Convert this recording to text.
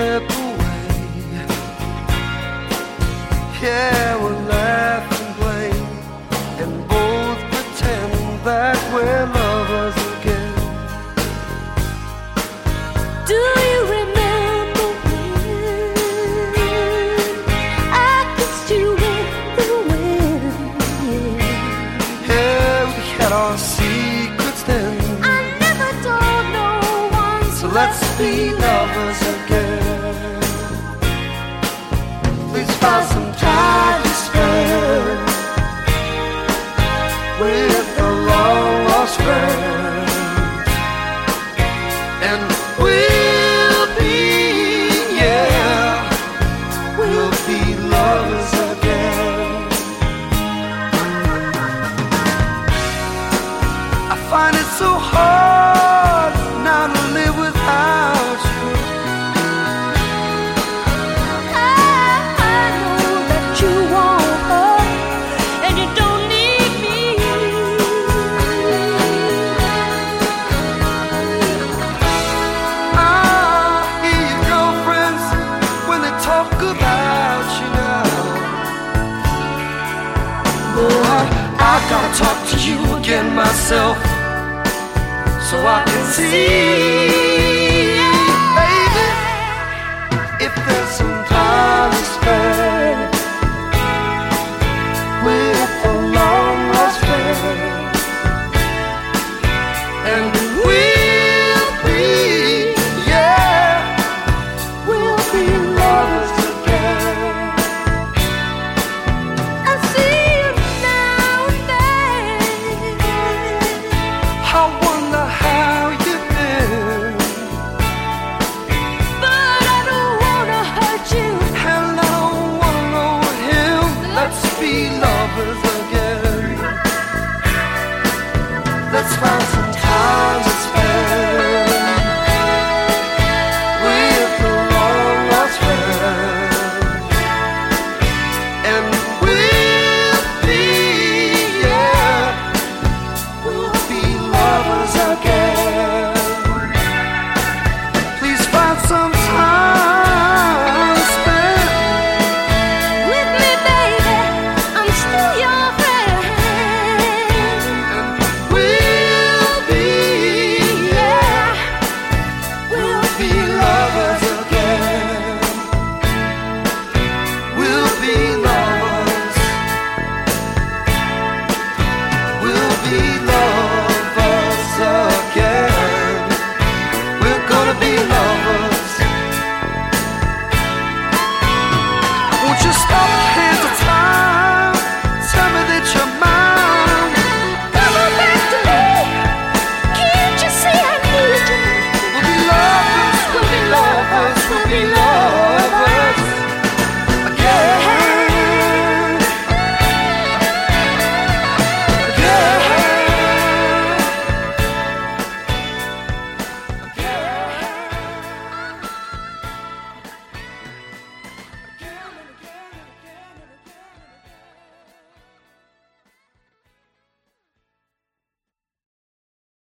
slip away. Yeah, we'll laugh and play and both pretend that we're lovers again. Do you remember when I kissed you in the wind? Yeah, we had our secrets then. I never told no one, So let's be lovers again. Please find some time to spend with a long lost friend, and we'll be, yeah, we'll be lovers again. I find it so hard now to live without you. I know that you want her and you don't need me. I hear your girlfriends when they talk about you now. Oh, I gotta talk to you again myself, so I can see